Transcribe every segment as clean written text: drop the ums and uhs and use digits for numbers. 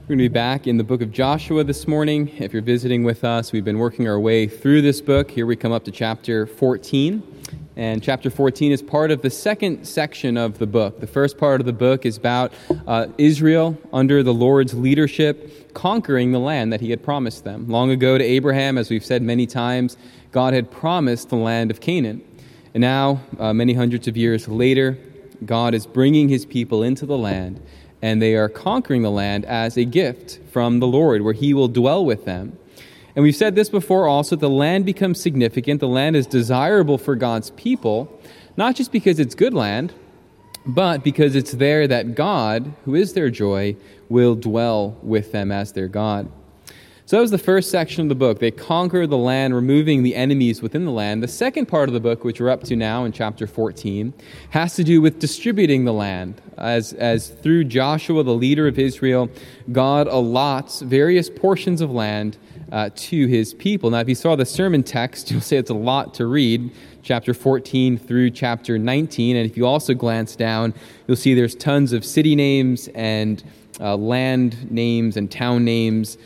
We're going to be back in the book of Joshua this morning. If you're visiting with us, we've been working our way through this book. Here we come up to chapter 14. And chapter 14 is part of the second section of the book. The first part of the book is about Israel under the Lord's leadership conquering the land that he had promised them. Long ago to Abraham, as we've said many times, God had promised the land of Canaan. And now, many hundreds of years later, God is bringing his people into the land, and they are conquering the land as a gift from the Lord, where he will dwell with them. And we've said this before also, the land becomes significant. The land is desirable for God's people, not just because it's good land, but because it's there that God, who is their joy, will dwell with them as their God. So that was the first section of the book. They conquer the land, removing the enemies within the land. The second part of the book, which we're up to now in chapter 14, has to do with distributing the land. As through Joshua, the leader of Israel, God allots various portions of land to his people. Now, if you saw the sermon text, you'll say it's a lot to read, chapter 14 through chapter 19. And if you also glance down, you'll see there's tons of city names and land names and town names.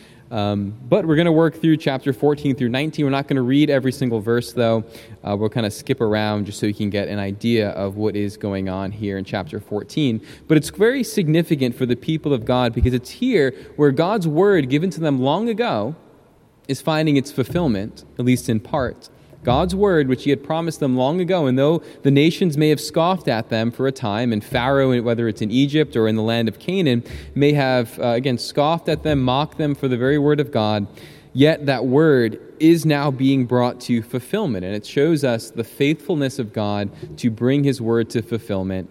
But we're going to work through chapter 14 through 19. We're not going to read every single verse, though. We'll kind of skip around just so you can get an idea of what is going on here in chapter 14. But it's very significant for the people of God because it's here where God's word given to them long ago is finding its fulfillment, at least in part. God's word, which he had promised them long ago, and though the nations may have scoffed at them for a time, and Pharaoh, whether it's in Egypt or in the land of Canaan, may have, again, scoffed at them, mocked them for the very word of God, yet that word is now being brought to fulfillment. And it shows us the faithfulness of God to bring his word to fulfillment,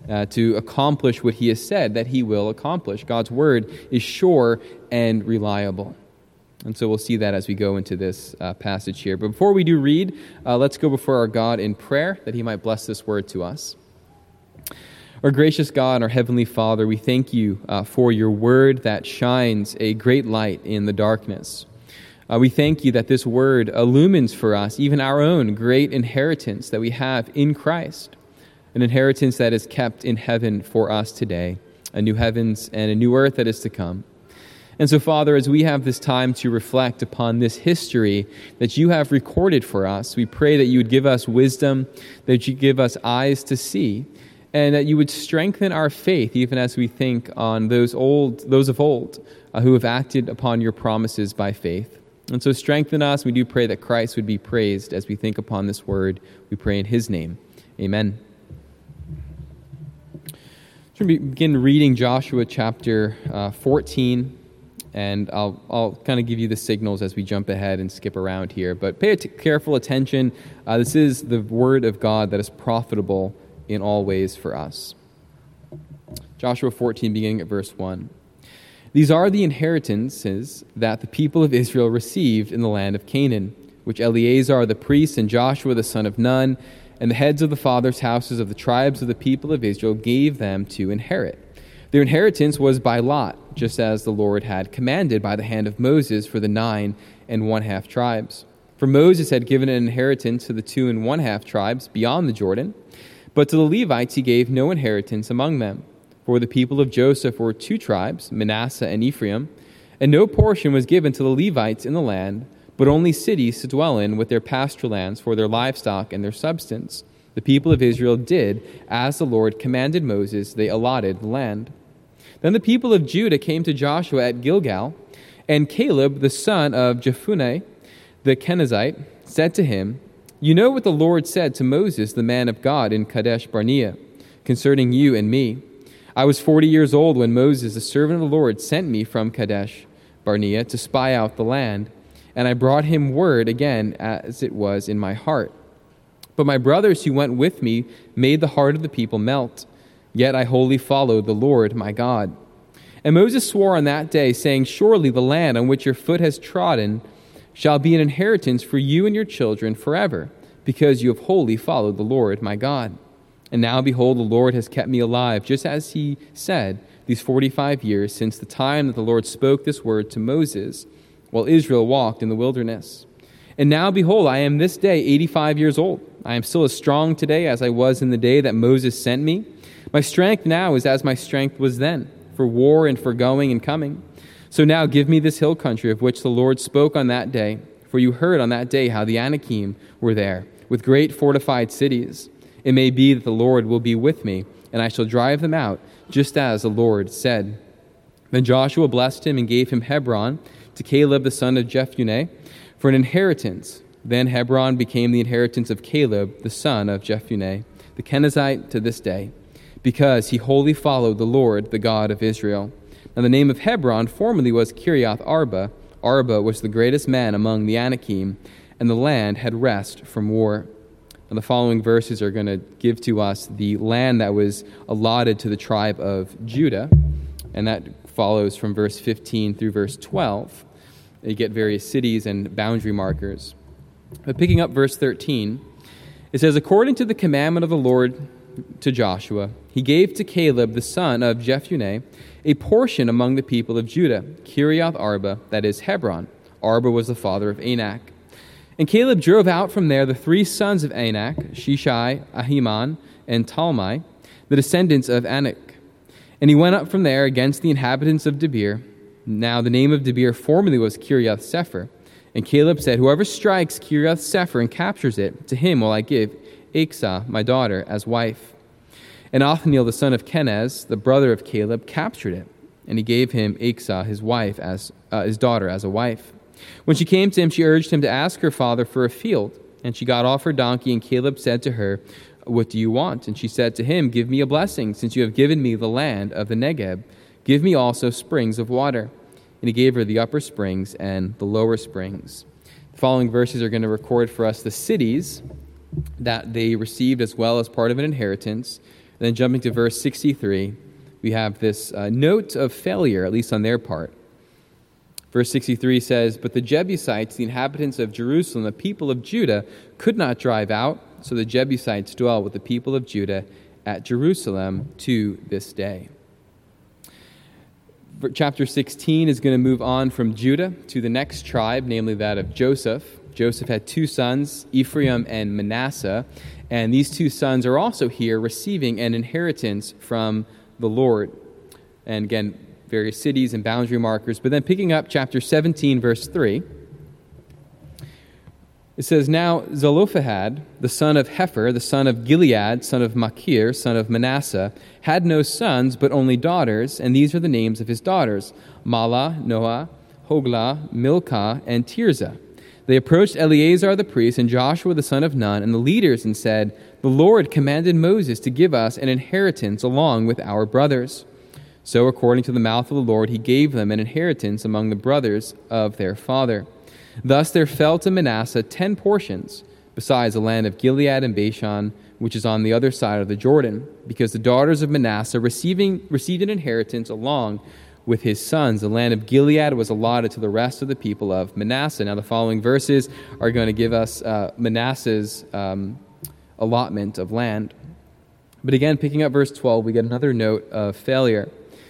to accomplish what he has said that he will accomplish. God's word is sure and reliable. And so we'll see that as we go into this passage here. But before we do read, let's go before our God in prayer that he might bless this word to us. Our gracious God and our heavenly Father, we thank you for your word that shines a great light in the darkness. We thank you that this word illumines for us even our own great inheritance that we have in Christ, an inheritance that is kept in heaven for us today, a new heavens and a new earth that is to come. And so, Father, as we have this time to reflect upon this history that you have recorded for us, we pray that you would give us wisdom, that you give us eyes to see, and that you would strengthen our faith, even as we think on those of old who have acted upon your promises by faith. And so strengthen us. We do pray that Christ would be praised as we think upon this word. We pray in his name. Amen. So we're going to begin reading Joshua chapter 14. And I'll kind of give you the signals as we jump ahead and skip around here. But pay careful attention. This is the word of God that is profitable in all ways for us. Joshua 14, beginning at verse 1. These are the inheritances that the people of Israel received in the land of Canaan, which Eleazar the priest and Joshua the son of Nun and the heads of the fathers' houses of the tribes of the people of Israel gave them to inherit. Their inheritance was by lot, just as the Lord had commanded by the hand of Moses for the 9 1/2 tribes. For Moses had given an inheritance to the 2 1/2 tribes beyond the Jordan, but to the Levites he gave no inheritance among them. For the people of Joseph were 2 tribes, Manasseh and Ephraim, and no portion was given to the Levites in the land, but only cities to dwell in with their pasture lands for their livestock and their substance. The people of Israel did as the Lord commanded Moses, they allotted the land. Then the people of Judah came to Joshua at Gilgal, and Caleb, the son of Jephunneh, the Kenizzite, said to him, "You know what the Lord said to Moses, the man of God, in Kadesh Barnea, concerning you and me. I was 40 years old when Moses, the servant of the Lord, sent me from Kadesh Barnea to spy out the land, and I brought him word again as it was in my heart. But my brothers who went with me made the heart of the people melt. Yet I wholly followed the Lord my God. And Moses swore on that day, saying, Surely the land on which your foot has trodden shall be an inheritance for you and your children forever, because you have wholly followed the Lord my God. And now, behold, the Lord has kept me alive, just as he said, these 45 years since the time that the Lord spoke this word to Moses, while Israel walked in the wilderness. And now, behold, I am this day 85 years old. I am still as strong today as I was in the day that Moses sent me. My strength now is as my strength was then, for war and for going and coming. So now give me this hill country of which the Lord spoke on that day, for you heard on that day how the Anakim were there, with great fortified cities. It may be that the Lord will be with me, and I shall drive them out, just as the Lord said." Then Joshua blessed him and gave him Hebron to Caleb the son of Jephunneh for an inheritance. Then Hebron became the inheritance of Caleb the son of Jephunneh, the Kenizzite, to this day, because he wholly followed the Lord, the God of Israel. Now the name of Hebron formerly was Kiriath Arba. Arba was the greatest man among the Anakim, and the land had rest from war. And the following verses are going to give to us the land that was allotted to the tribe of Judah, and that follows from verse 15 through verse 12. You get various cities and boundary markers. But picking up verse 13, it says, "According to the commandment of the Lord to Joshua, he gave to Caleb the son of Jephunneh a portion among the people of Judah, Kiriath Arba, that is Hebron. Arba was the father of Anak. And Caleb drove out from there the three sons of Anak, Shishai, Ahiman, and Talmai, the descendants of Anak. And he went up from there against the inhabitants of Debir. Now the name of Debir formerly was Kiriath Sepher. And Caleb said, Whoever strikes Kiriath Sepher and captures it, to him will I give Achsah, my daughter, as wife. And Othniel, the son of Kenaz, the brother of Caleb, captured it. And he gave him Achsah, his wife, as his daughter, as a wife. When she came to him, she urged him to ask her father for a field. And she got off her donkey, and Caleb said to her, What do you want? And she said to him, Give me a blessing, since you have given me the land of the Negeb. Give me also springs of water. And he gave her the upper springs and the lower springs. The following verses are going to record for us the cities that they received as well as part of an inheritance. And then jumping to verse 63, we have this note of failure, at least on their part. Verse 63 says, But the Jebusites, the inhabitants of Jerusalem, the people of Judah, could not drive out, so the Jebusites dwell with the people of Judah at Jerusalem to this day. Chapter 16 is going to move on from Judah to the next tribe, namely that of Joseph. Joseph had two sons, Ephraim and Manasseh, and these two sons are also here receiving an inheritance from the Lord. And again, various cities and boundary markers. But then picking up chapter 17, verse 3, it says, Now Zelophehad, the son of Hepher, the son of Gilead, son of Machir, son of Manasseh, had no sons, but only daughters, and these are the names of his daughters, Mahlah, Noah, Hoglah, Milcah, and Tirzah. They approached Eleazar the priest and Joshua the son of Nun and the leaders and said, The Lord commanded Moses to give us an inheritance along with our brothers. So according to the mouth of the Lord, he gave them an inheritance among the brothers of their father. Thus there fell to Manasseh 10 portions, besides the land of Gilead and Bashan, which is on the other side of the Jordan, because the daughters of Manasseh received an inheritance along with his sons. The land of Gilead was allotted to the rest of the people of Manasseh. Now the following verses are going to give us Manasseh's allotment of land. But again, picking up verse 12, we get another note of failure.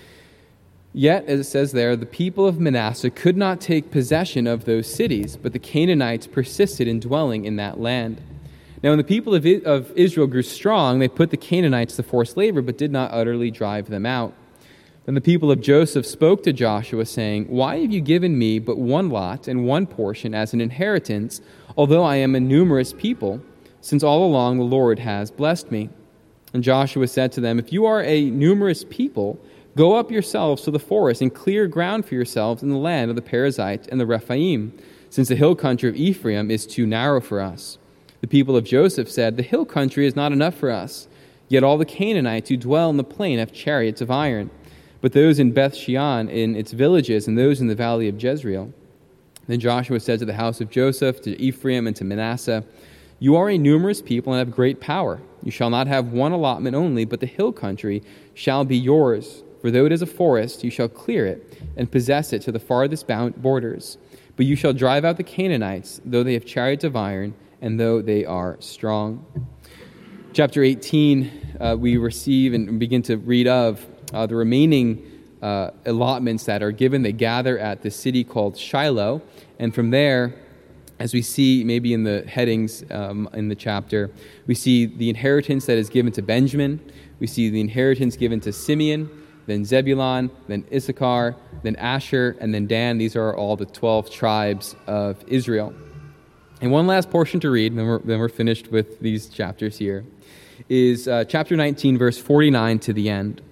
Yet, as it says there, the people of Manasseh could not take possession of those cities, but the Canaanites persisted in dwelling in that land. Now, when the people of Israel grew strong, they put the Canaanites to forced labor, but did not utterly drive them out. Then the people of Joseph spoke to Joshua, saying, Why have you given me but one lot and one portion as an inheritance, although I am a numerous people, since all along the Lord has blessed me? And Joshua said to them, If you are a numerous people, go up yourselves to the forest and clear ground for yourselves in the land of the Perizzites and the Rephaim, since the hill country of Ephraim is too narrow for us. The people of Joseph said, The hill country is not enough for us, yet all the Canaanites who dwell in the plain have chariots of iron. But those in Beth Shean in its villages, and those in the valley of Jezreel. Then Joshua said to the house of Joseph, to Ephraim, and to Manasseh, You are a numerous people and have great power. You shall not have one allotment only, but the hill country shall be yours. For though it is a forest, you shall clear it and possess it to the farthest borders. But you shall drive out the Canaanites, though they have chariots of iron, and though they are strong. Chapter 18, we receive and begin to read of the remaining allotments that are given. They gather at the city called Shiloh. And from there, as we see maybe in the headings in the chapter, we see the inheritance that is given to Benjamin. We see the inheritance given to Simeon, then Zebulun, then Issachar, then Asher, and then Dan. These are all the 12 tribes of Israel. And one last portion to read, then we're finished with these chapters here, is chapter 19, verse 49 to the end.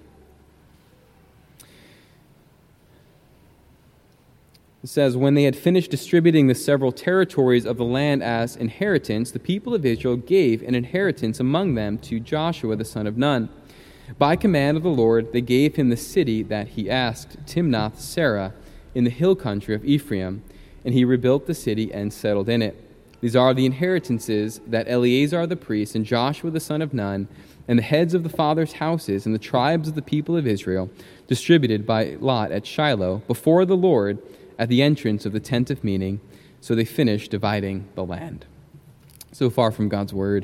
It says, "When they had finished distributing the several territories of the land as inheritance, the people of Israel gave an inheritance among them to Joshua the son of Nun. By command of the Lord, they gave him the city that he asked, Timnath-Serah, in the hill country of Ephraim, and he rebuilt the city and settled in it. These are the inheritances that Eleazar the priest and Joshua the son of Nun, and the heads of the fathers' houses and the tribes of the people of Israel, distributed by lot at Shiloh, before the Lord, at the entrance of the tent of meeting." So they finished dividing the land. So far from God's word.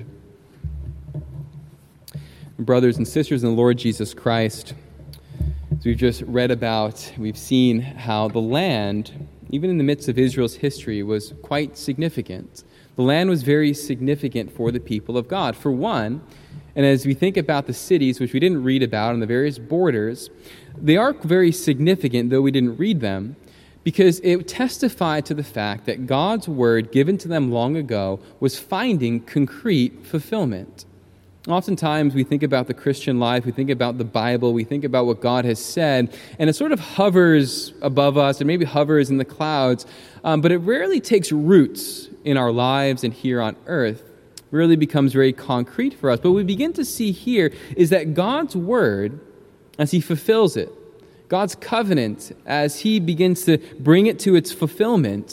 Brothers and sisters in the Lord Jesus Christ, as we've just read about, we've seen how the land, even in the midst of Israel's history, was quite significant. The land was very significant for the people of God. For one, and as we think about the cities, which we didn't read about, on the various borders, they are very significant, though we didn't read them, because it testified to the fact that God's word given to them long ago was finding concrete fulfillment. Oftentimes we think about the Christian life, we think about the Bible, we think about what God has said, and it sort of hovers above us, or maybe hovers in the clouds, but it rarely takes roots in our lives and here on earth. It really becomes very concrete for us. But what we begin to see here is that God's word, as he fulfills it, God's covenant, as he begins to bring it to its fulfillment,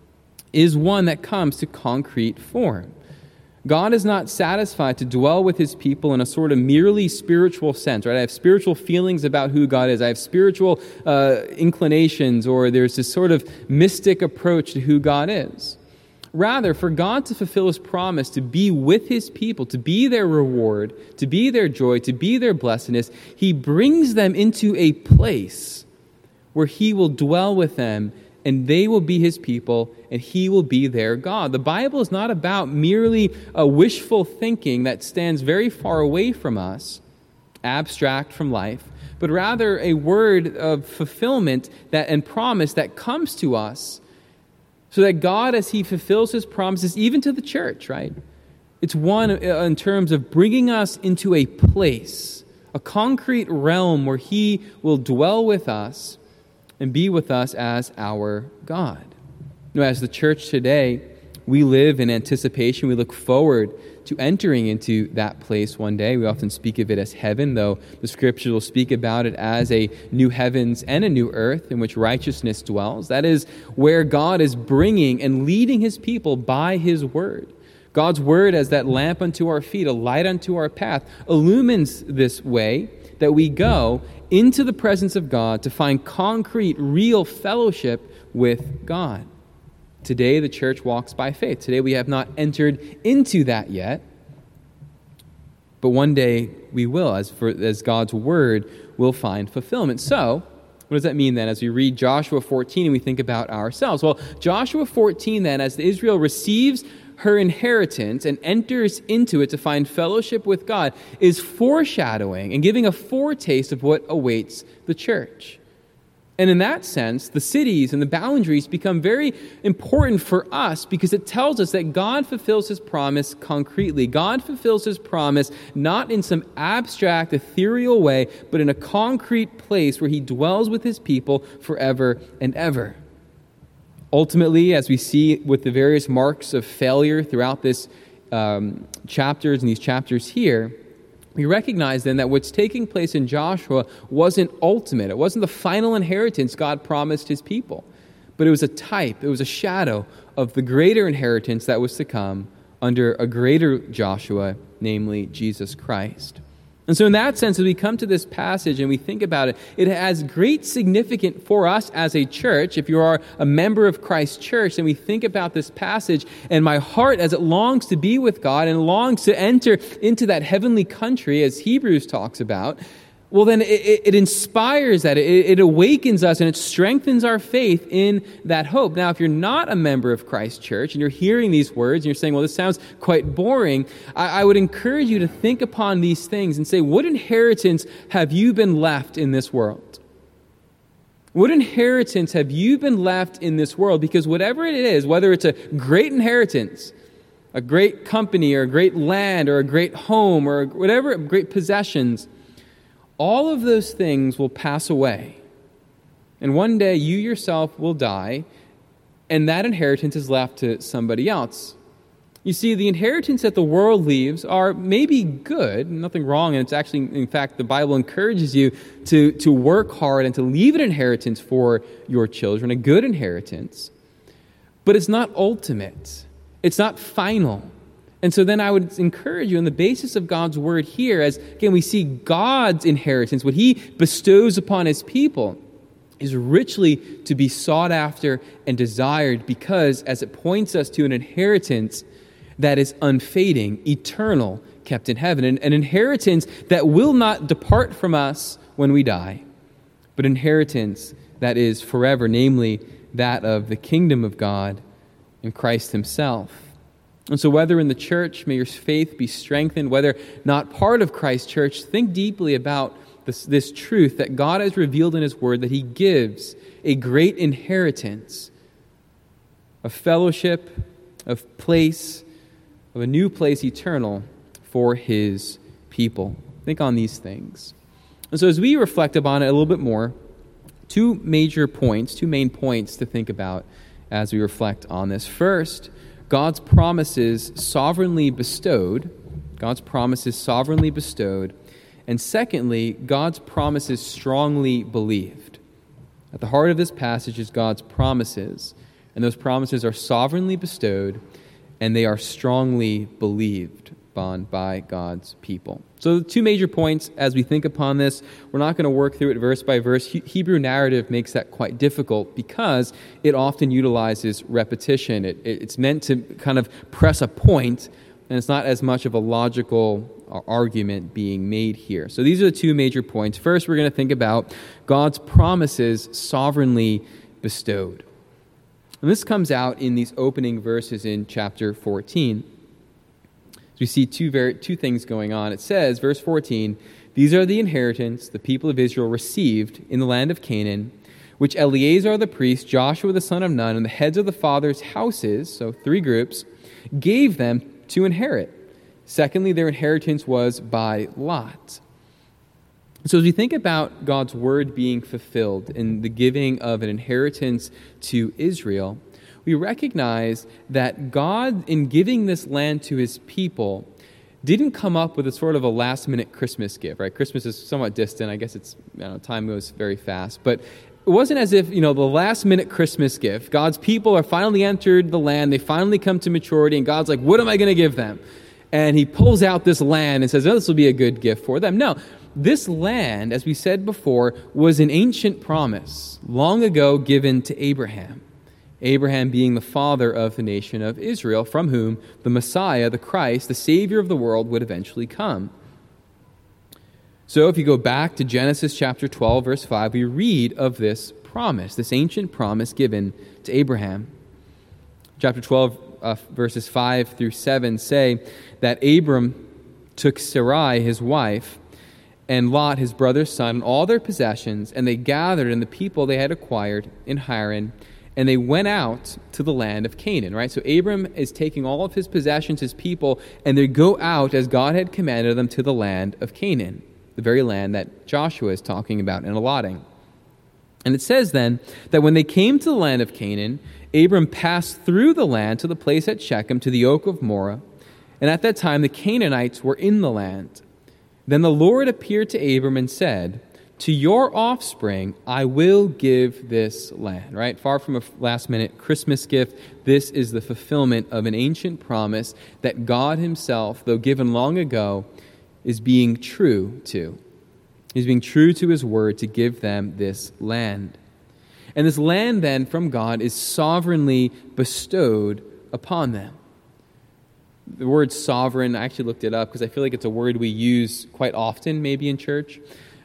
is one that comes to concrete form. God is not satisfied to dwell with his people in a sort of merely spiritual sense, right? I have spiritual feelings about who God is. I have spiritual inclinations, or there's this sort of mystic approach to who God is. Rather, for God to fulfill his promise to be with his people, to be their reward, to be their joy, to be their blessedness, he brings them into a place where he will dwell with them, and they will be his people, and he will be their God. The Bible is not about merely a wishful thinking that stands very far away from us, abstract from life, but rather a word of fulfillment and promise that comes to us, so that God, as he fulfills his promises, even to the church, right? It's one in terms of bringing us into a place, a concrete realm where he will dwell with us and be with us as our God. You know, as the church today, we live in anticipation. We look forward to entering into that place one day. We often speak of it as heaven, though the scriptures will speak about it as a new heavens and a new earth in which righteousness dwells. That is where God is bringing and leading his people by his word. God's word, as that lamp unto our feet, a light unto our path, illumines this way that we go into the presence of God to find concrete, real fellowship with God. Today, the church walks by faith. Today, we have not entered into that yet. But one day, we will, as God's word will find fulfillment. So, what does that mean then as we read Joshua 14 and we think about ourselves? Well, Joshua 14 then, as Israel receives her inheritance and enters into it to find fellowship with God, is foreshadowing and giving a foretaste of what awaits the church. And in that sense, the cities and the boundaries become very important for us because it tells us that God fulfills his promise concretely. God fulfills his promise not in some abstract, ethereal way, but in a concrete place where he dwells with his people forever and ever. Ultimately, as we see with the various marks of failure throughout this chapters and these chapters here, we recognize then that what's taking place in Joshua wasn't ultimate. It wasn't the final inheritance God promised his people. But it was a type, it was a shadow of the greater inheritance that was to come under a greater Joshua, namely Jesus Christ. And so in that sense, as we come to this passage and we think about it, it has great significance for us as a church. If you are a member of Christ's church, and we think about this passage, and my heart as it longs to be with God and longs to enter into that heavenly country, as Hebrews talks about, well, then it inspires that. It awakens us and it strengthens our faith in that hope. Now, if you're not a member of Christ Church and you're hearing these words and you're saying, well, this sounds quite boring, I would encourage you to think upon these things and say, what inheritance have you been left in this world? What inheritance have you been left in this world? Because whatever it is, whether it's a great inheritance, a great company or a great land or a great home or whatever, great possessions, all of those things will pass away. And one day you yourself will die, and that inheritance is left to somebody else. You see, the inheritance that the world leaves are maybe good, nothing wrong, and it's actually, in fact, the Bible encourages you to work hard and to leave an inheritance for your children, a good inheritance. But it's not ultimate. It's not final. And so then I would encourage you on the basis of God's word here, as, again, we see God's inheritance, what he bestows upon his people, is richly to be sought after and desired because, as it points us to an inheritance that is unfading, eternal, kept in heaven, an inheritance that will not depart from us when we die, but inheritance that is forever, namely that of the kingdom of God in Christ himself. And so whether in the church, may your faith be strengthened, whether not part of Christ's church, think deeply about this truth that God has revealed in his word, that he gives a great inheritance of fellowship, of place, of a new place eternal for his people. Think on these things. And so as we reflect upon it a little bit more, two main points to think about as we reflect on this. First, God's promises sovereignly bestowed. God's promises sovereignly bestowed. And secondly, God's promises strongly believed. At the heart of this passage is God's promises, and those promises are sovereignly bestowed, and they are strongly believed upon by God's people. So the two major points as we think upon this, we're not going to work through it verse by verse. Hebrew narrative makes that quite difficult because it often utilizes repetition. It's meant to kind of press a point, and it's not as much of a logical argument being made here. So these are the two major points. First, we're going to think about God's promises sovereignly bestowed. And this comes out in these opening verses in chapter 14. So we see two things going on. It says, verse 14, "These are the inheritance the people of Israel received in the land of Canaan, which Eleazar the priest, Joshua the son of Nun, and the heads of the fathers' houses," so three groups, "gave them to inherit. Secondly, their inheritance was by lot." So as we think about God's word being fulfilled in the giving of an inheritance to Israel, we recognize that God, in giving this land to his people, didn't come up with a sort of a last-minute Christmas gift, right? Christmas is somewhat distant. I guess time goes very fast. But it wasn't as if, the last-minute Christmas gift, God's people are finally entered the land, they finally come to maturity, and God's like, what am I going to give them? And he pulls out this land and says, this will be a good gift for them. No, this land, as we said before, was an ancient promise, long ago given to Abraham. Abraham being the father of the nation of Israel, from whom the Messiah, the Christ, the Savior of the world, would eventually come. So if you go back to Genesis chapter 12, verse 5, we read of this promise, this ancient promise given to Abraham. Chapter 12, verses 5 through 7 say that Abram took Sarai, his wife, and Lot, his brother's son, and all their possessions, and they gathered in the people they had acquired in Haran, and they went out to the land of Canaan, right? So Abram is taking all of his possessions, his people, and they go out as God had commanded them to the land of Canaan, the very land that Joshua is talking about and allotting. And it says then that when they came to the land of Canaan, Abram passed through the land to the place at Shechem, to the oak of Moreh, and at that time the Canaanites were in the land. Then the Lord appeared to Abram and said, "To your offspring I will give this land." Right? Far from a last-minute Christmas gift, this is the fulfillment of an ancient promise that God himself, though given long ago, is being true to. He's being true to his word to give them this land. And this land then from God is sovereignly bestowed upon them. The word sovereign, I actually looked it up because I feel like it's a word we use quite often maybe in church.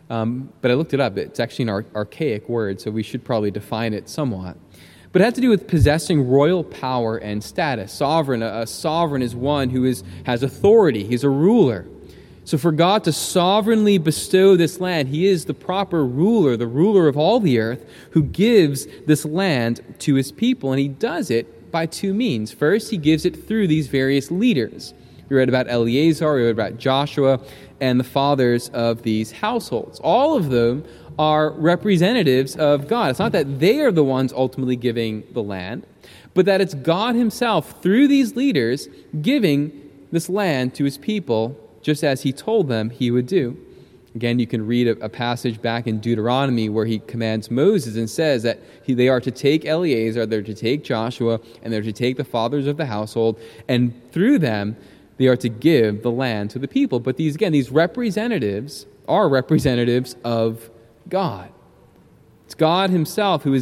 But I looked it up. It's actually an archaic word, so we should probably define it somewhat. But it had to do with possessing royal power and status. Sovereign, a sovereign is one who has authority. He's a ruler. So for God to sovereignly bestow this land, he is the proper ruler, the ruler of all the earth, who gives this land to his people. And he does it by two means. First, he gives it through these various leaders. We read about Eleazar, we read about Joshua, and the fathers of these households. All of them are representatives of God. It's not that they are the ones ultimately giving the land, but that it's God himself, through these leaders, giving this land to his people, just as he told them he would do. Again, you can read a passage back in Deuteronomy where he commands Moses and says that they are to take Eleazar, they're to take Joshua, and they're to take the fathers of the household, and through them, they are to give the land to the people. But these representatives are representatives of God. It's God himself who is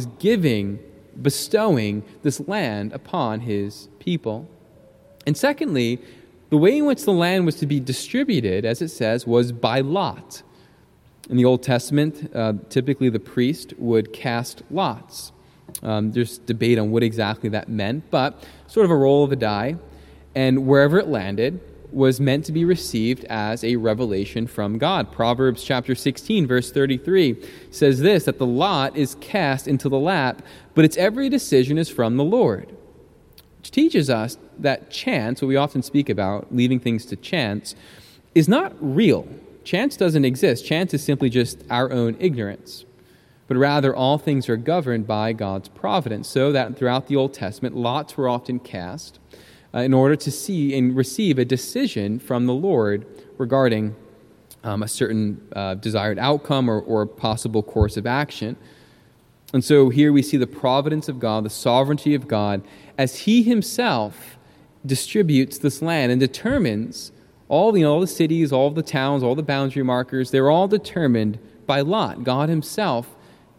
bestowing this land upon his people. And secondly, the way in which the land was to be distributed, as it says, was by lot. In the Old Testament, typically the priest would cast lots. There's debate on what exactly that meant, but sort of a roll of the die. And wherever it landed was meant to be received as a revelation from God. Proverbs chapter 16, verse 33 says this, that the lot is cast into the lap, but its every decision is from the Lord. Which teaches us that chance, what we often speak about, leaving things to chance, is not real. Chance doesn't exist. Chance is simply just our own ignorance. But rather, all things are governed by God's providence, so that throughout the Old Testament, lots were often cast in order to see and receive a decision from the Lord regarding a certain desired outcome or possible course of action. And so here we see the providence of God, the sovereignty of God, as he himself distributes this land and determines all the cities, all the towns, all the boundary markers, they're all determined by lot. God himself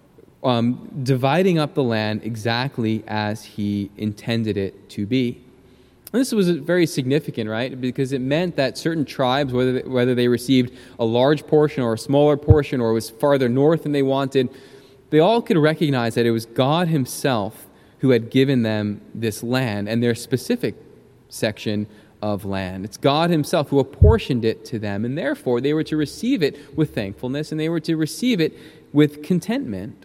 dividing up the land exactly as he intended it to be. And this was very significant, right? Because it meant that certain tribes, whether they received a large portion or a smaller portion or was farther north than they wanted, they all could recognize that it was God himself who had given them this land and their specific section of land. It's God himself who apportioned it to them, and therefore they were to receive it with thankfulness and they were to receive it with contentment.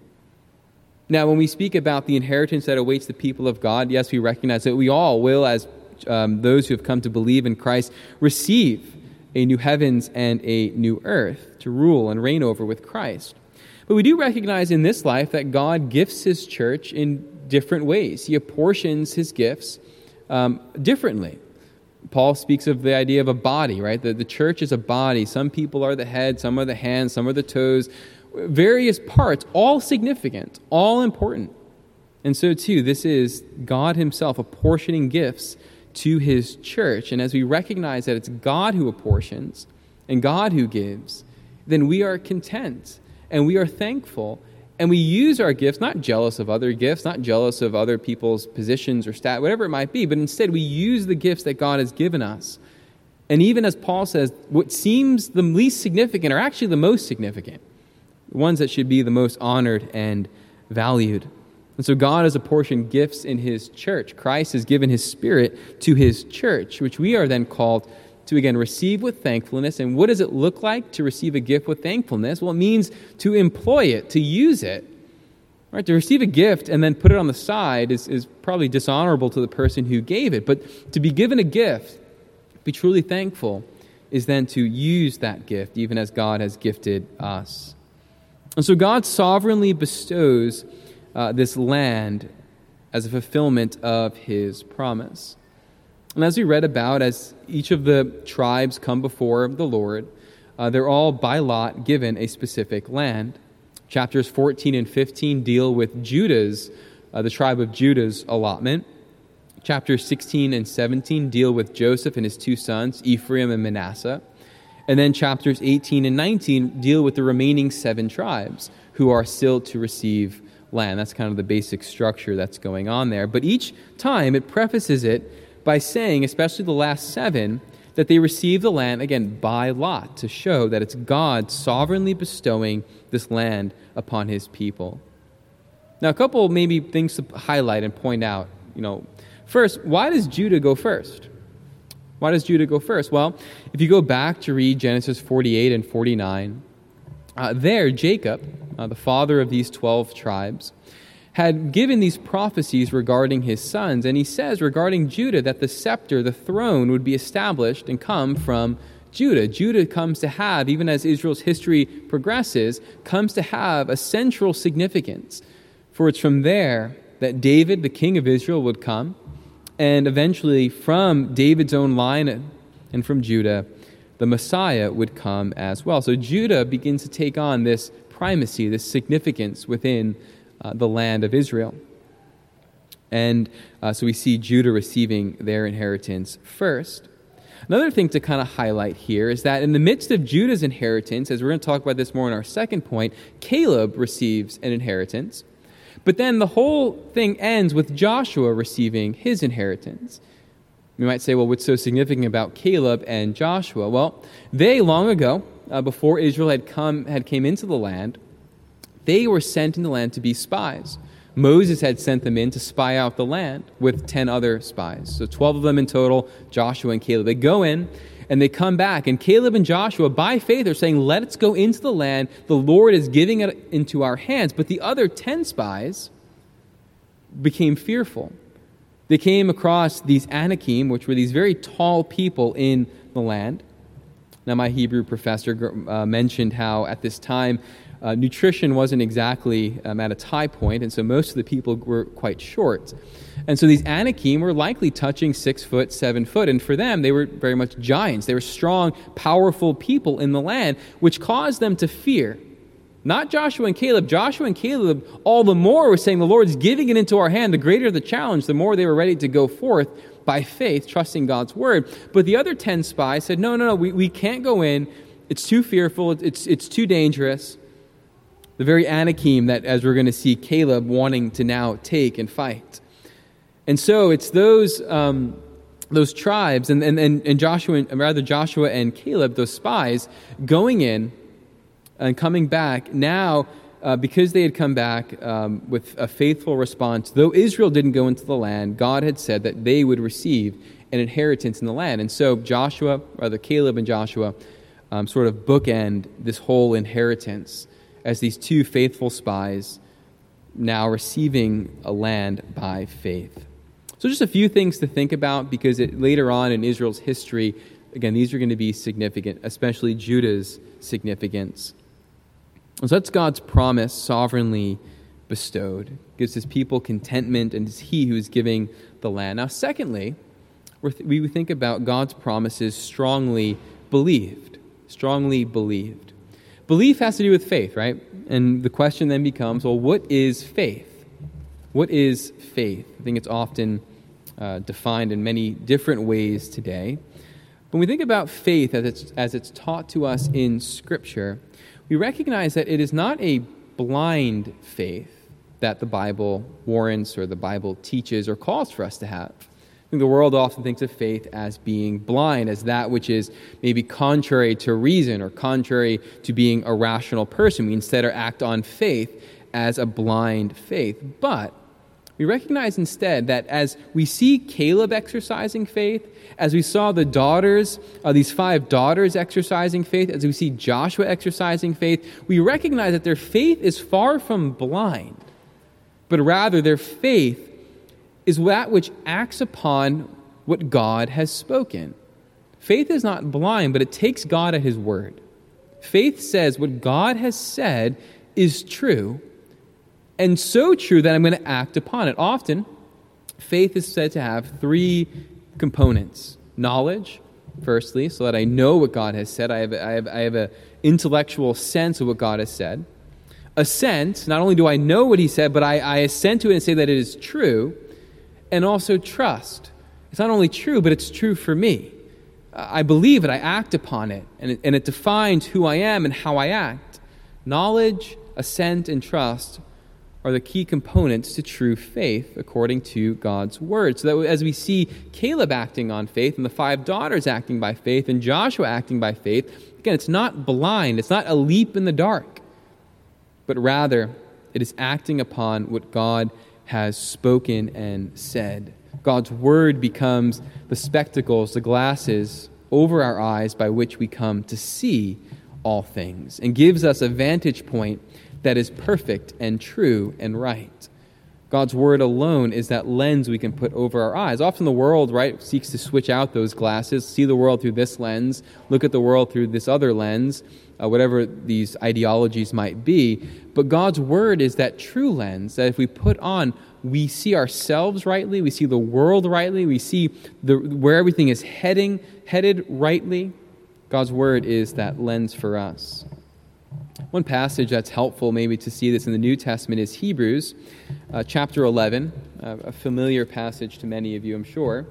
Now, when we speak about the inheritance that awaits the people of God, yes, we recognize that we all will, as those who have come to believe in Christ, receive a new heavens and a new earth to rule and reign over with Christ. But we do recognize in this life that God gifts his church in different ways. He apportions his gifts differently. Paul speaks of the idea of a body, right? The church is a body. Some people are the head, some are the hands, some are the toes. Various parts, all significant, all important. And so too, this is God himself apportioning gifts to his church. And as we recognize that it's God who apportions and God who gives, then we are content and we are thankful. And we use our gifts, not jealous of other gifts, not jealous of other people's positions or whatever it might be, but instead we use the gifts that God has given us. And even as Paul says, what seems the least significant are actually the most significant, the ones that should be the most honored and valued. And so God has apportioned gifts in his church. Christ has given his Spirit to his church, which we are then called to, again, receive with thankfulness. And what does it look like to receive a gift with thankfulness? Well, it means to employ it, to use it. Right? To receive a gift and then put it on the side is probably dishonorable to the person who gave it. But to be given a gift, be truly thankful, is then to use that gift, even as God has gifted us. And so God sovereignly bestows this land as a fulfillment of his promise. And as we read about, as each of the tribes come before the Lord, they're all by lot given a specific land. Chapters 14 and 15 deal with the tribe of Judah's allotment. Chapters 16 and 17 deal with Joseph and his two sons, Ephraim and Manasseh. And then chapters 18 and 19 deal with the remaining 7 tribes who are still to receive land. That's kind of the basic structure that's going on there. But each time it prefaces it by saying, especially the last 7, that they receive the land, again, by lot, to show that it's God sovereignly bestowing this land upon his people. Now, a couple maybe things to highlight and point out. First, why does Judah go first? Why does Judah go first? Well, if you go back to read Genesis 48 and 49, there Jacob, the father of these 12 tribes, had given these prophecies regarding his sons, and he says regarding Judah that the scepter, the throne, would be established and come from Judah. Judah comes to have, even as Israel's history progresses, comes to have a central significance. For it's from there that David, the king of Israel, would come, and eventually from David's own line and from Judah, the Messiah would come as well. So Judah begins to take on this primacy, this significance within the land of Israel. And so we see Judah receiving their inheritance first. Another thing to kind of highlight here is that in the midst of Judah's inheritance, as we're going to talk about this more in our second point, Caleb receives an inheritance. But then the whole thing ends with Joshua receiving his inheritance. You might say, well, what's so significant about Caleb and Joshua? Well, they long ago, before Israel came into the land, they were sent in the land to be spies. Moses had sent them in to spy out the land with 10 other spies. So 12 of them in total, Joshua and Caleb. They go in and they come back. And Caleb and Joshua, by faith, are saying, let's go into the land. The Lord is giving it into our hands. But the other 10 spies became fearful. They came across these Anakim, which were these very tall people in the land. Now, my Hebrew professor mentioned how at this time, nutrition wasn't exactly at its high point, and so most of the people were quite short. And so these Anakim were likely touching 6 foot, 7 foot, and for them, they were very much giants. They were strong, powerful people in the land, which caused them to fear. Not Joshua and Caleb. Joshua and Caleb, all the more, were saying, the Lord's giving it into our hand. The greater the challenge, the more they were ready to go forth by faith, trusting God's word. But the other 10 spies said, no, we can't go in. It's too fearful. It's too dangerous. The very Anakim that, as we're going to see, Caleb wanting to now take and fight. And so it's those tribes and Joshua and Caleb, those spies, going in and coming back. Now, because they had come back with a faithful response, though Israel didn't go into the land, God had said that they would receive an inheritance in the land. And so Caleb and Joshua sort of bookend this whole inheritance as these two faithful spies now receiving a land by faith. So just a few things to think about, because later on in Israel's history, again, these are going to be significant, especially Judah's significance. And so that's God's promise sovereignly bestowed. Gives his people contentment, and it's he who is giving the land. Now, secondly, we think about God's promises strongly believed. Strongly believed. Belief has to do with faith, right? And the question then becomes, well, what is faith? What is faith? I think it's often defined in many different ways today. When we think about faith as it's taught to us in Scripture, we recognize that it is not a blind faith that the Bible warrants or the Bible teaches or calls for us to have. I think the world often thinks of faith as being blind, as that which is maybe contrary to reason or contrary to being a rational person. We instead act on faith as a blind faith. But we recognize instead that as we see Caleb exercising faith, as we saw the daughters, these 5 daughters exercising faith, as we see Joshua exercising faith, we recognize that their faith is far from blind, but rather their faith is that which acts upon what God has spoken. Faith is not blind, but it takes God at his word. Faith says what God has said is true, and so true that I'm going to act upon it. Often, faith is said to have 3 components. Knowledge, firstly, so that I know what God has said. I have an intellectual sense of what God has said. Assent, not only do I know what he said, but I assent to it and say that it is true. And also trust. It's not only true, but it's true for me. I believe it, I act upon it, and it defines who I am and how I act. Knowledge, assent, and trust are the key components to true faith according to God's word. So that as we see Caleb acting on faith and the 5 daughters acting by faith and Joshua acting by faith, again, it's not blind, it's not a leap in the dark, but rather it is acting upon what God has spoken and said. God's word becomes the spectacles, the glasses over our eyes by which we come to see all things, and gives us a vantage point that is perfect and true and right. God's word alone is that lens we can put over our eyes. Often the world, right, seeks to switch out those glasses, see the world through this lens, look at the world through this other lens, whatever these ideologies might be. But God's word is that true lens that if we put on, we see ourselves rightly, we see the world rightly, we see where everything is headed rightly. God's word is that lens for us. One passage that's helpful maybe to see this in the New Testament is Hebrews chapter 11, a familiar passage to many of you, I'm sure.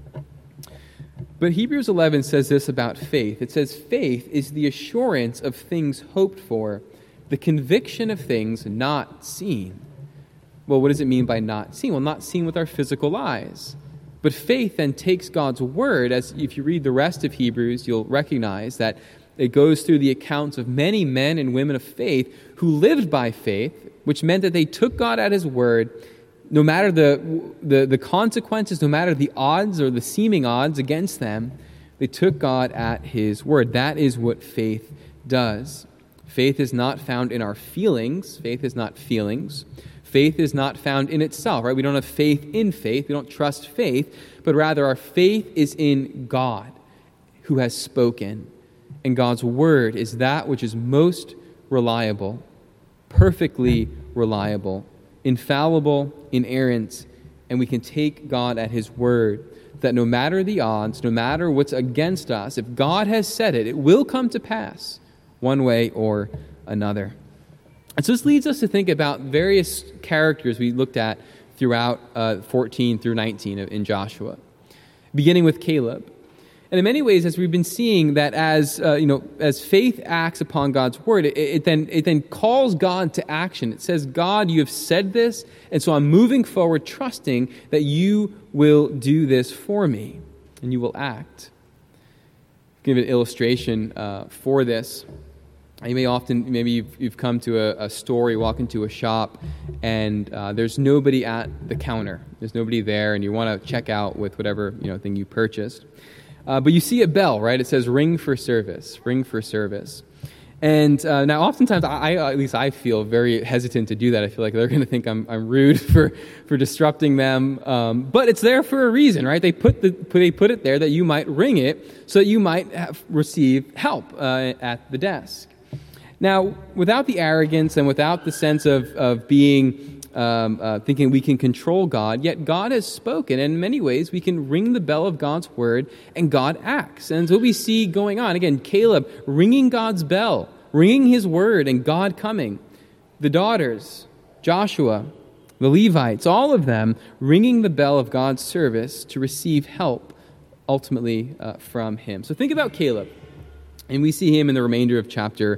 But Hebrews 11 says this about faith. It says, faith is the assurance of things hoped for, the conviction of things not seen. Well, what does it mean by not seen? Well, not seen with our physical eyes. But faith then takes God's word, as if you read the rest of Hebrews, you'll recognize that it goes through the accounts of many men and women of faith who lived by faith, which meant that they took God at his word, no matter the consequences, no matter the odds or the seeming odds against them, they took God at his word. That is what faith does. Faith is not found in our feelings. Faith is not feelings. Faith is not found in itself, right? We don't have faith in faith. We don't trust faith, but rather our faith is in God who has spoken. And God's word is that which is most reliable, perfectly reliable, infallible, inerrant, and we can take God at his word that no matter the odds, no matter what's against us, if God has said it, it will come to pass one way or another. And so this leads us to think about various characters we looked at throughout 14 through 19 in Joshua, beginning with Caleb. And in many ways, as we've been seeing, that as faith acts upon God's word, it then calls God to action. It says, God, you have said this, and so I'm moving forward, trusting that you will do this for me, and you will act. Give an illustration for this. Maybe you've come to a store, you walk into a shop, and there's nobody at the counter. There's nobody there, and you want to check out with whatever thing you purchased. But you see a bell, right? It says ring for service, ring for service. And now oftentimes, at least I feel very hesitant to do that. I feel like they're going to think I'm rude for disrupting them. But it's there for a reason, right? They put it there that you might ring it so that you might receive help at the desk. Now, without the arrogance and without the sense of being thinking we can control God, yet God has spoken, and in many ways we can ring the bell of God's word, and God acts. And so we see going on. Again, Caleb ringing God's bell, ringing his word, and God coming. The daughters, Joshua, the Levites, all of them ringing the bell of God's service to receive help ultimately from him. So think about Caleb, and we see him in the remainder of chapter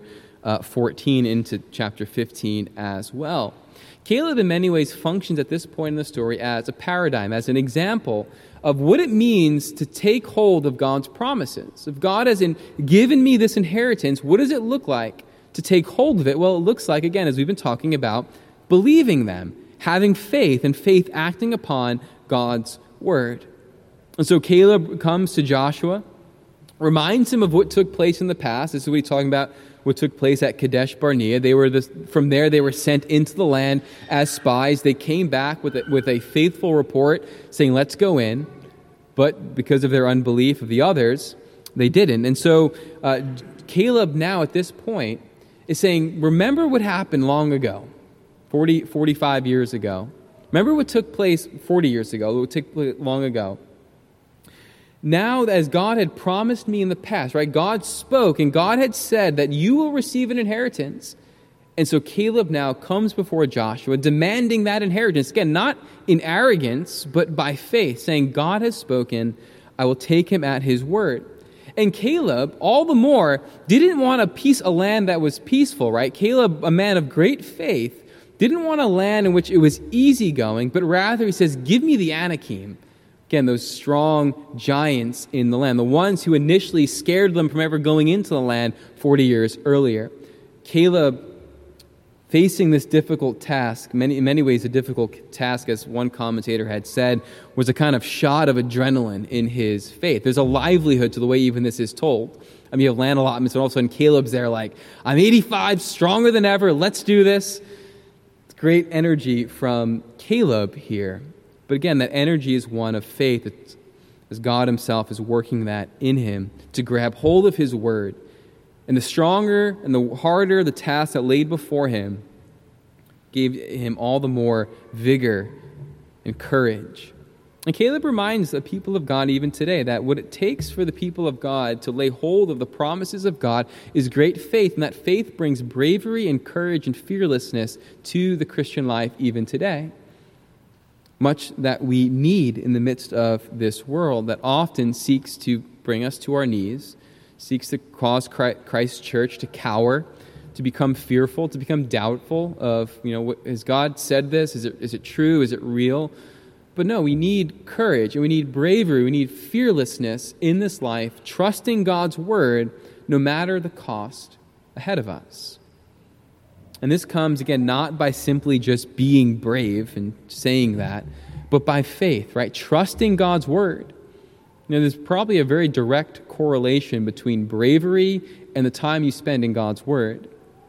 14 into chapter 15 as well. Caleb in many ways functions at this point in the story as a paradigm, as an example of what it means to take hold of God's promises. If God has given me this inheritance, what does it look like to take hold of it? Well, it looks like, again, as we've been talking about, believing them, having faith, and faith acting upon God's word. And so Caleb comes to Joshua, reminds him of what took place in the past. This is what he's talking about, what took place at Kadesh Barnea. From there, they were sent into the land as spies. They came back with a faithful report saying, let's go in. But because of their unbelief of the others, they didn't. And so Caleb now at this point is saying, remember what happened long ago, 45 years ago. Remember what took place 40 years ago, what took place long ago. Now, as God had promised me in the past, right? God spoke, and God had said that you will receive an inheritance. And so Caleb now comes before Joshua, demanding that inheritance. Again, not in arrogance, but by faith, saying, God has spoken, I will take him at his word. And Caleb, all the more, didn't want a land that was peaceful, right? Caleb, a man of great faith, didn't want a land in which it was easygoing, but rather he says, give me the Anakim. Again, those strong giants in the land, the ones who initially scared them from ever going into the land 40 years earlier. Caleb, facing this difficult task, in many ways a difficult task, as one commentator had said, was a kind of shot of adrenaline in his faith. There's a livelihood to the way even this is told. I mean, you have land allotments, and all of a sudden Caleb's there like, I'm 85, stronger than ever, let's do this. It's great energy from Caleb here. But again, that energy is one of faith, as God himself is working that in him to grab hold of his word. And the stronger and the harder the task that laid before him gave him all the more vigor and courage. And Caleb reminds the people of God even today that what it takes for the people of God to lay hold of the promises of God is great faith, and that faith brings bravery and courage and fearlessness to the Christian life even today. Much that we need in the midst of this world that often seeks to bring us to our knees, seeks to cause Christ's church to cower, to become fearful, to become doubtful of, has God said this? Is it true? Is it real? But no, we need courage and we need bravery. We need fearlessness in this life, trusting God's word no matter the cost ahead of us. And this comes, again, not by simply just being brave and saying that, but by faith, right? Trusting God's word. There's probably a very direct correlation between bravery and the time you spend in God's word.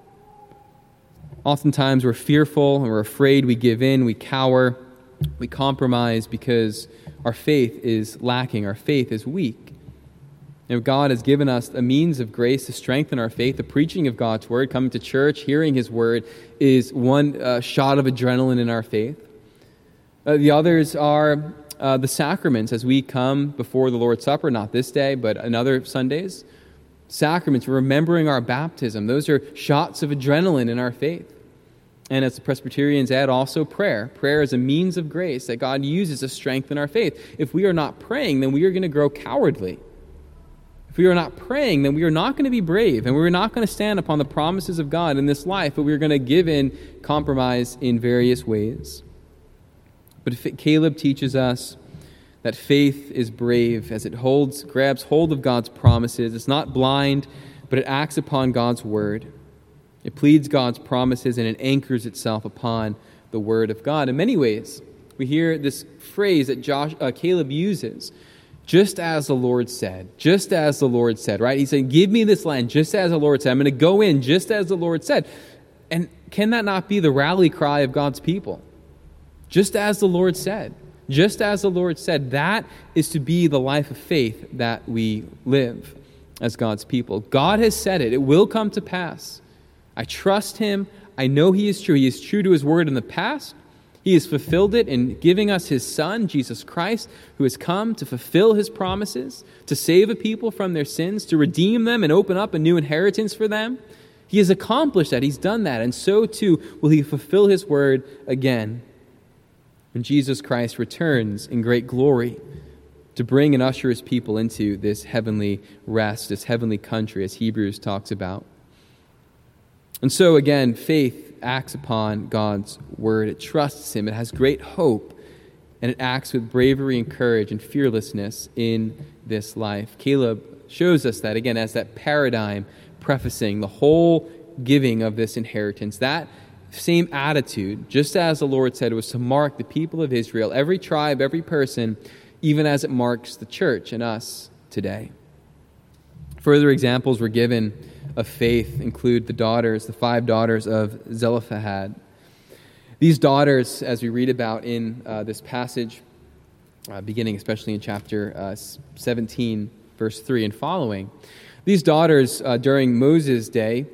Oftentimes we're fearful and we're afraid, we give in, we cower, we compromise because our faith is lacking, our faith is weak. God has given us a means of grace to strengthen our faith. The preaching of God's word, coming to church, hearing his word, is one shot of adrenaline in our faith. The others are the sacraments as we come before the Lord's Supper, not this day, but on other Sundays. Sacraments, remembering our baptism. Those are shots of adrenaline in our faith. And as the Presbyterians add, also prayer. Prayer is a means of grace that God uses to strengthen our faith. If we are not praying, then we are going to grow cowardly. If we are not praying, then we are not going to be brave, and we're not going to stand upon the promises of God in this life, but we're going to give in, compromise in various ways. But Caleb teaches us that faith is brave as it grabs hold of God's promises. It's not blind, but it acts upon God's word. It pleads God's promises, and it anchors itself upon the word of God. In many ways, we hear this phrase that Caleb uses, just as the Lord said, right? He said, give me this land, just as the Lord said. I'm going to go in, just as the Lord said. And can that not be the rally cry of God's people? Just as the Lord said. Just as the Lord said. That is to be the life of faith that we live as God's people. God has said it. It will come to pass. I trust him. I know he is true. He is true to his word in the past. He has fulfilled it in giving us his Son, Jesus Christ, who has come to fulfill his promises, to save a people from their sins, to redeem them and open up a new inheritance for them. He has accomplished that. He's done that. And so too will he fulfill his word again when Jesus Christ returns in great glory to bring and usher his people into this heavenly rest, this heavenly country, as Hebrews talks about. And so again, faith acts upon God's word. It trusts him. It has great hope. And it acts with bravery and courage and fearlessness in this life. Caleb shows us that, again, as that paradigm prefacing the whole giving of this inheritance. That same attitude, just as the Lord said, was to mark the people of Israel, every tribe, every person, even as it marks the church and us today. Further examples were given of faith include the 5 daughters of Zelophehad. These daughters, as we read about in this passage, beginning especially in chapter 17, verse 3 and following, these daughters during Moses' day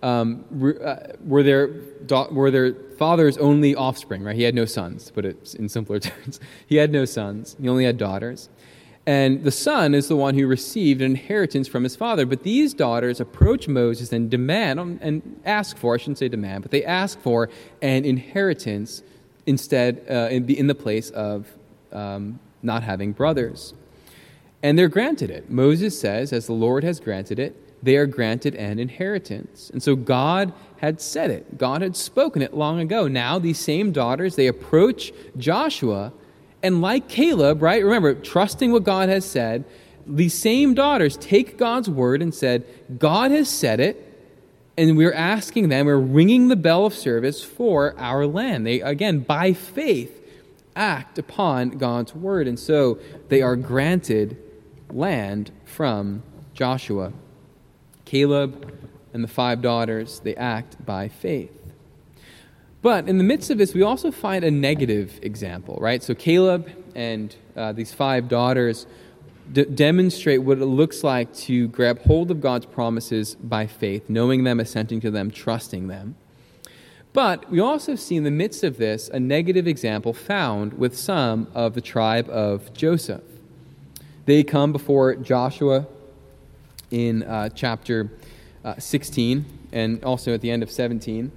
were their father's only offspring, right? He had no sons, to put it in simpler terms. He had no sons. He only had daughters. And the son is the one who received an inheritance from his father. But these daughters approach Moses and demand, and ask for, I shouldn't say demand, but they ask for an inheritance instead in the place of not having brothers. And they're granted it. Moses says, as the Lord has granted it, they are granted an inheritance. And so God had said it. God had spoken it long ago. Now these same daughters, they approach Joshua, and like Caleb, right? Remember, trusting what God has said, these same daughters take God's word and said, God has said it, and we're asking them, we're ringing the bell of service for our land. They, again, by faith, act upon God's word, and so they are granted land from Joshua. Caleb and the 5 daughters, they act by faith. But in the midst of this, we also find a negative example, right? So Caleb and these 5 daughters demonstrate what it looks like to grab hold of God's promises by faith, knowing them, assenting to them, trusting them. But we also see in the midst of this a negative example found with some of the tribe of Joseph. They come before Joshua in chapter 16 and also at the end of 17.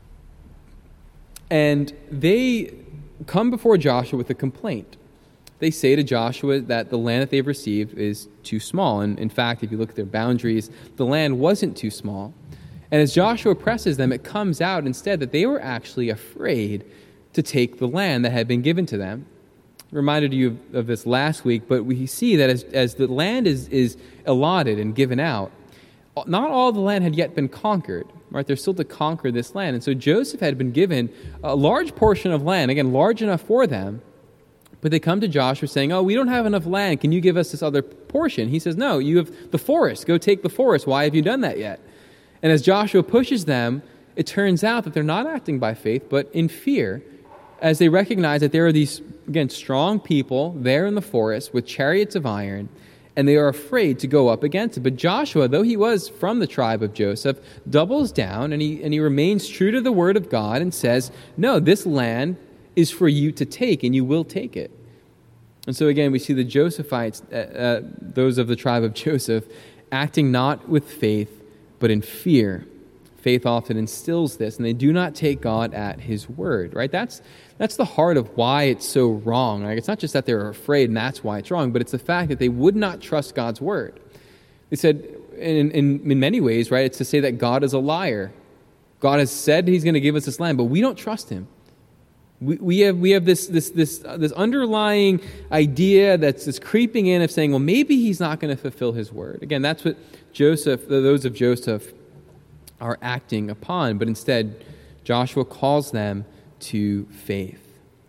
And they come before Joshua with a complaint. They say to Joshua that the land that they've received is too small. And in fact, if you look at their boundaries, the land wasn't too small. And as Joshua presses them, it comes out instead that they were actually afraid to take the land that had been given to them. I reminded you of this last week, but we see that as the land is allotted and given out, not all the land had yet been conquered. Right? They're still to conquer this land. And so Joseph had been given a large portion of land, again, large enough for them, but they come to Joshua saying, oh, we don't have enough land. Can you give us this other portion? He says, no, you have the forest. Go take the forest. Why have you done that yet? And as Joshua pushes them, it turns out that they're not acting by faith, but in fear, as they recognize that there are these, again, strong people there in the forest with chariots of iron, and they are afraid to go up against it. But Joshua, though he was from the tribe of Joseph, doubles down, and he remains true to the word of God and says, no, this land is for you to take, and you will take it. And so again, we see the Josephites, those of the tribe of Joseph, acting not with faith, but in fear. Faith often instills this, and they do not take God at his word, right? That's the heart of why it's so wrong. Right? It's not just that they're afraid and that's why it's wrong, but it's the fact that they would not trust God's word. They said, in many ways, right, it's to say that God is a liar. God has said he's going to give us this land, but we don't trust him. We have this underlying idea that's creeping in of saying, well, maybe he's not going to fulfill his word. Again, that's what those of Joseph are acting upon, but instead Joshua calls them to faith.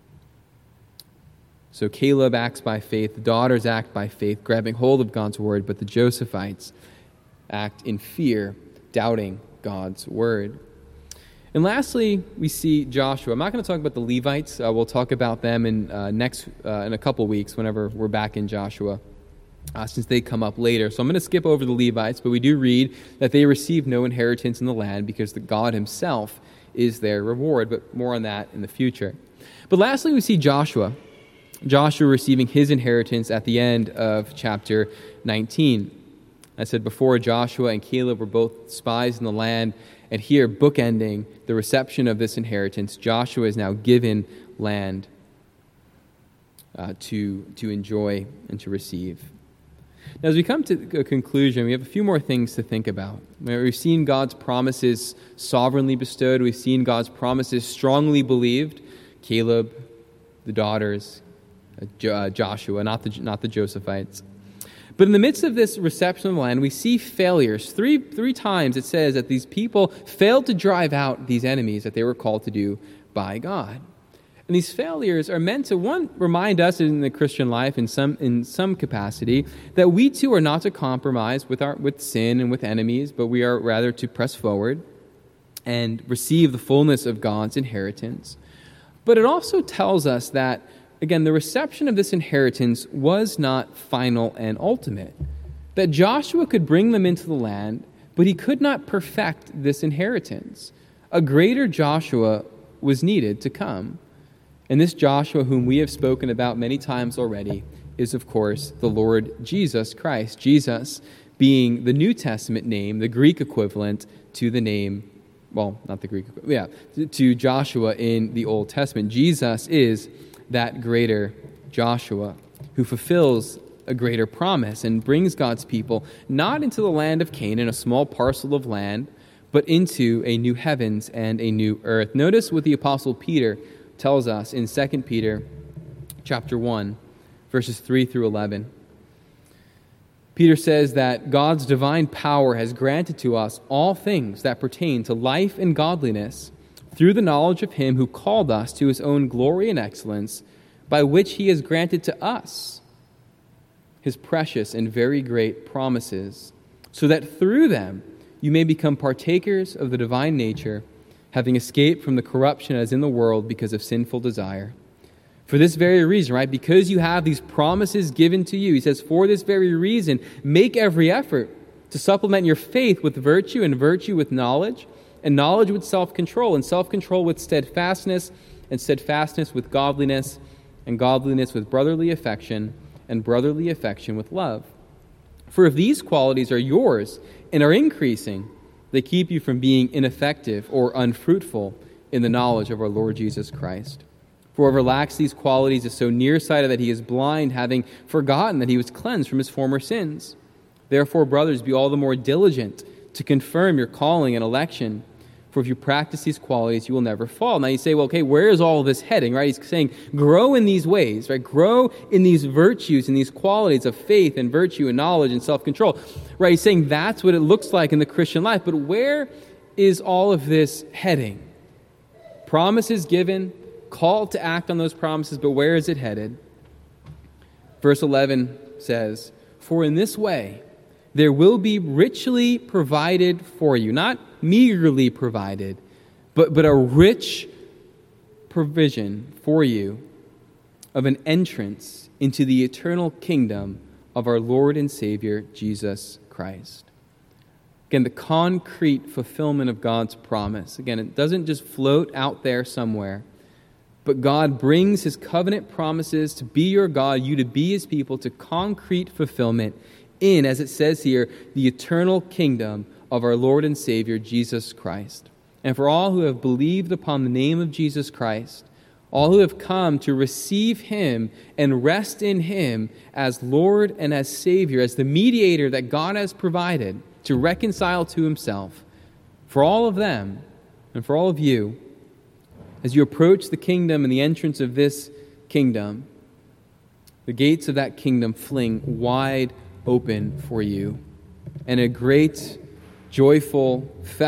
So Caleb acts by faith, the daughters act by faith, grabbing hold of God's word, but the Josephites act in fear, doubting God's word. And lastly, we see Joshua. I'm not going to talk about the Levites. We'll talk about them in a couple weeks whenever we're back in Joshua, since they come up later. So I'm going to skip over the Levites, but we do read that they receive no inheritance in the land because the God himself is their reward, but more on that in the future. But lastly, we see Joshua receiving his inheritance at the end of chapter 19. I said before, Joshua and Caleb were both spies in the land, and here, bookending the reception of this inheritance, Joshua is now given land to enjoy and to receive. Now, as we come to a conclusion, we have a few more things to think about. We've seen God's promises sovereignly bestowed. We've seen God's promises strongly believed. Caleb, the daughters, Joshua, not the Josephites. But in the midst of this reception of the land, we see failures. Three times it says that these people failed to drive out these enemies that they were called to do by God. And these failures are meant to, one, remind us in the Christian life in some capacity that we too are not to compromise with sin and with enemies, but we are rather to press forward and receive the fullness of God's inheritance. But it also tells us that, again, the reception of this inheritance was not final and ultimate. That Joshua could bring them into the land, but he could not perfect this inheritance. A greater Joshua was needed to come. And this Joshua, whom we have spoken about many times already, is, of course, the Lord Jesus Christ. Jesus being the New Testament name, the Greek equivalent to the name, well, not the Greek, to Joshua in the Old Testament. Jesus is that greater Joshua who fulfills a greater promise and brings God's people not into the land of Canaan, a small parcel of land, but into a new heavens and a new earth. Notice what the Apostle Peter tells us in 2 Peter chapter 1, verses 3 through 11. Peter says that God's divine power has granted to us all things that pertain to life and godliness through the knowledge of him who called us to his own glory and excellence, by which he has granted to us his precious and very great promises, so that through them you may become partakers of the divine nature, having escaped from the corruption that is in the world because of sinful desire. For this very reason, right, because you have these promises given to you, he says, for this very reason, make every effort to supplement your faith with virtue, and virtue with knowledge, and knowledge with self-control, and self-control with steadfastness, and steadfastness with godliness, and godliness with brotherly affection, and brotherly affection with love. For if these qualities are yours and are increasing, they keep you from being ineffective or unfruitful in the knowledge of our Lord Jesus Christ. For whoever lacks these qualities is so nearsighted that he is blind, having forgotten that he was cleansed from his former sins. Therefore, brothers, be all the more diligent to confirm your calling and election. For if you practice these qualities, you will never fall. Now you say, well, okay, where is all of this heading, right? He's saying, grow in these ways, right? Grow in these virtues and these qualities of faith and virtue and knowledge and self-control, right? He's saying that's what it looks like in the Christian life. But where is all of this heading? Promises given, call to act on those promises, but where is it headed? Verse 11 says, for in this way there will be richly provided for you, not meagerly provided, but a rich provision for you of an entrance into the eternal kingdom of our Lord and Savior, Jesus Christ. Again, the concrete fulfillment of God's promise. Again, it doesn't just float out there somewhere, but God brings his covenant promises to be your God, you to be his people, to concrete fulfillment in, as it says here, the eternal kingdom of our Lord and Savior, Jesus Christ. And for all who have believed upon the name of Jesus Christ, all who have come to receive him and rest in him as Lord and as Savior, as the mediator that God has provided to reconcile to himself, for all of them and for all of you, as you approach the kingdom and the entrance of this kingdom, the gates of that kingdom fling wide open for you, and a great, joyful,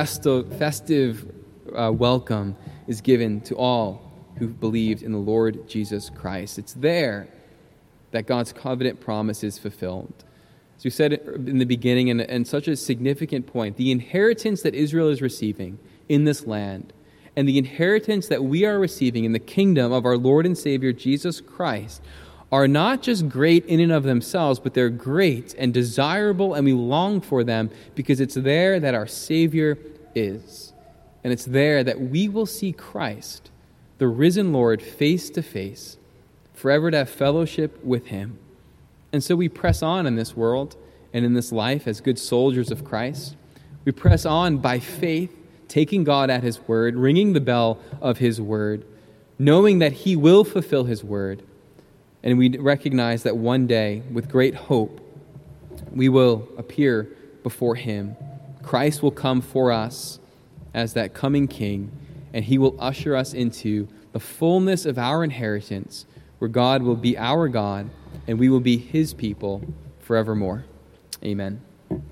festive welcome is given to all who believed in the Lord Jesus Christ. It's there that God's covenant promise is fulfilled. As we said in the beginning, and such a significant point, the inheritance that Israel is receiving in this land, and the inheritance that we are receiving in the kingdom of our Lord and Savior Jesus Christ are not just great in and of themselves, but they're great and desirable, and we long for them because it's there that our Savior is. And it's there that we will see Christ, the risen Lord, face to face, forever to have fellowship with him. And so we press on in this world and in this life as good soldiers of Christ. We press on by faith, taking God at his word, ringing the bell of his word, knowing that he will fulfill his word. And we recognize that one day, with great hope, we will appear before him. Christ will come for us as that coming king, and he will usher us into the fullness of our inheritance, where God will be our God, and we will be his people forevermore. Amen.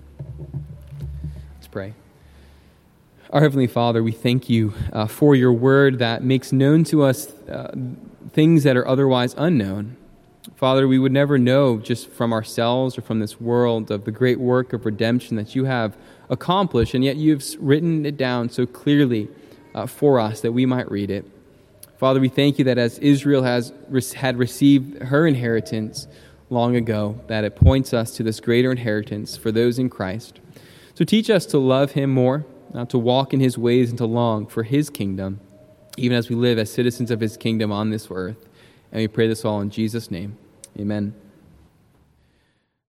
Let's pray. Our Heavenly Father, we thank you for your word that makes known to us things that are otherwise unknown. Father, we would never know just from ourselves or from this world of the great work of redemption that you have accomplished, and yet you've written it down so clearly for us that we might read it. Father, we thank you that as Israel had received her inheritance long ago, that it points us to this greater inheritance for those in Christ. So teach us to love him more, to walk in his ways, and to long for his kingdom, even as we live as citizens of his kingdom on this earth. And we pray this all in Jesus' name. Amen.